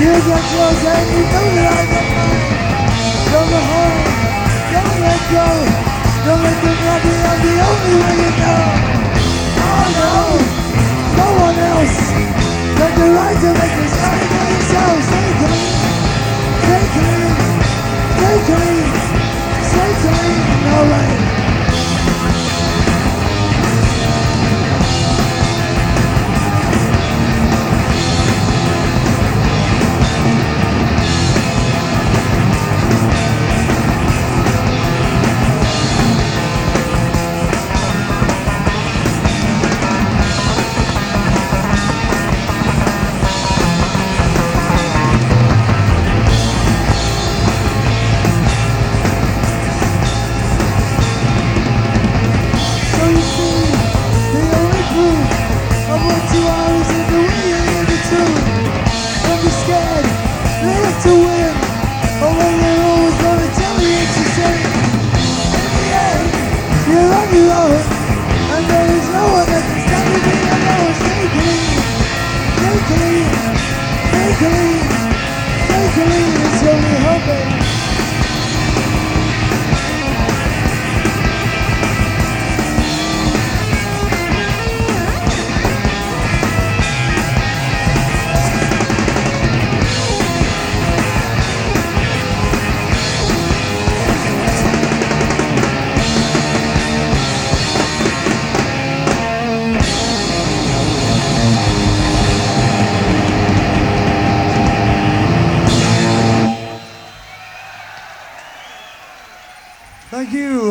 got yours and you know that I got mine. Don't go home, don't let go. Don't let them rob me, I'm the only way you know. Oh no, no one else got the right to make this shine for yourself. Stay clean, stay clean, stay clean, stay clean, alright. To win, but when you're always gonna tell me it's the same. In the end, you're on your own, and there is no one that can stand with me alone. Stay clean, stay clean, stay clean, stay clean, it's only hoping. Thank you.